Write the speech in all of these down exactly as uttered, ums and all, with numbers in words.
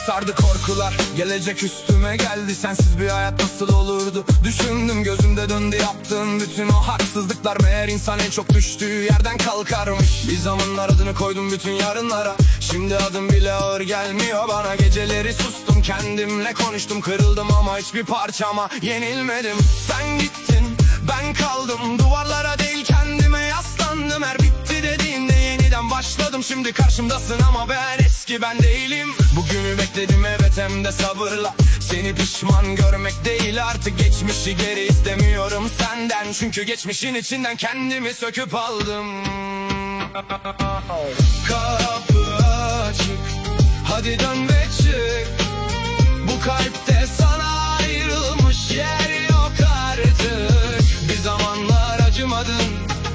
sardı korkular, gelecek üstüme geldi. Sensiz bir hayat nasıl olurdu düşündüm, gözümde döndü yaptığın bütün o haksızlıklar. Meğer insan en çok düştüğü yerden kalkarmış. Bir zamanlar adını koydum bütün yarınlara, şimdi adım bile ağır gelmiyor bana. Geceleri sustum, kendimle konuştum, kırıldım ama hiçbir parçama yenilmedim. Sen gittin, ben kaldım, duvarlara değil kendime yaslandım. Her bitti dediğinde yeniden başladım. Şimdi karşımdasın ama ben eski ben değilim. Bugünü bekledim evet, hem de sabırla. Seni pişman görmek değil, artık geçmişi geri istemiyorum senden. Çünkü geçmişin içinden kendimi söküp aldım. Kapı açık, hadi dön ve çık. Bu kalpte sana ayrılmış yer yok artık. Bir zamanlar acımadın,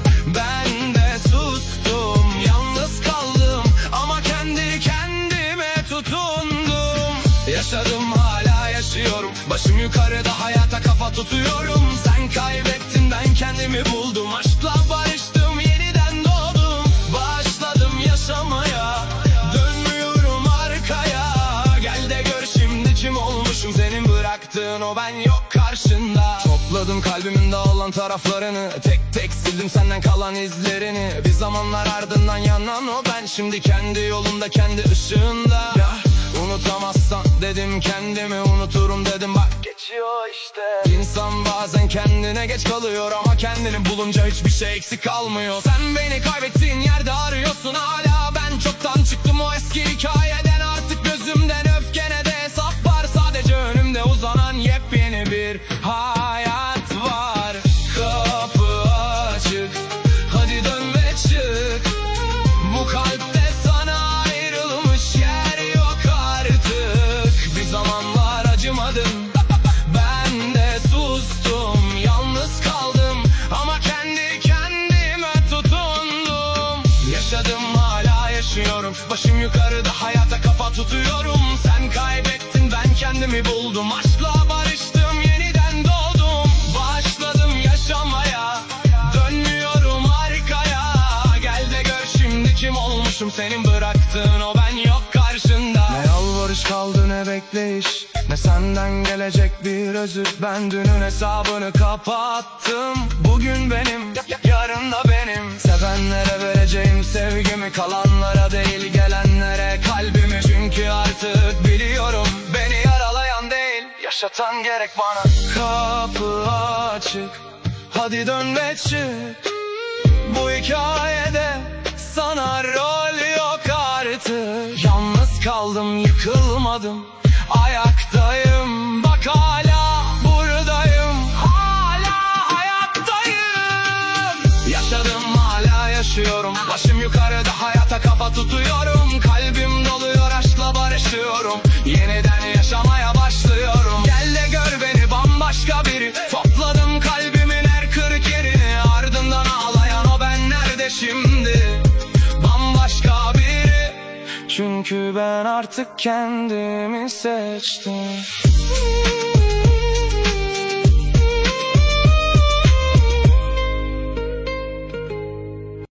ben de sustum. Yalnız kaldım ama kendi kendime tutundum. Yaşadım, hala yaşıyorum, başım yukarıda hayata kafa tutuyorum. Sen kaybettin, ben kendimi buldum. Aşkla barıştım, yeniden doğdum. Başladım yaşamaya, dönmüyorum arkaya. Gel de gör şimdi kim olmuşum, senin bıraktığın o ben yok karşında. Topladım kalbimin dağılan taraflarını, tek tek sildim senden kalan izlerini. Bir zamanlar ardından yanan o ben, şimdi kendi yolunda kendi ışığında. Ya unutamazsan dedim, kendimi unuturum dedim, bak geçiyor işte. İnsan bazen kendine geç kalıyor ama kendini bulunca hiçbir şey eksik kalmıyor. Sen beni kaybettiğin yerde arıyorsun hala, ben çoktan çıktım o eski hikayeden. Artık gözümden öfkene de hesap var, sadece önümde uzanan yepyeni bir hayat var. Kapı açık, hadi dön ve çık. Bu kalpte sana ayrılmış yer yok artık. Bir zamanlar acımadım, ben de sustum. Yalnız kaldım ama kendi kendime tutundum. Yaşadım, hala yaşıyorum, başım yukarıda hayata kafa tutuyorum. Sen kaybettin, ben kendimi buldum. Aşkla barıştım, yeniden doğdum. Başladım yaşamaya, dönmüyorum arkaya. Gel de gör şimdi kim olmuşum, senin bıraktığın o ben yok karşında. Ne yalvarış kaldı ne bekleyiş, ne senden gelecek bir özür. Ben dünün hesabını kapattım. Bugün benim, yarın da benim. Sevenlere vereceğim sevgimi, kalanlara değil gelenlere kalbimi. Çünkü artık biliyorum, beni yaralayan değil, yaşatan gerek bana. Kapı açık, hadi dön ve çık. Bu hikayede sana rol yok artık. Yalnız kaldım, yıkılmadım, ayaktayım. Bak hala buradayım, hala hayattayım. Yaşadım, hala yaşıyorum, başım yukarıda hayata kafa tutuyorum. Kalbim doluyor, aşkla barışıyorum, yeniden yaşamaya başlıyorum. Gel de gör beni bambaşka biri. Topladım kalbimin her kırık yerini, ardından ağlayan o ben nerede şimdi? Bambaşka biri. Çünkü ben artık kendimi seçtim.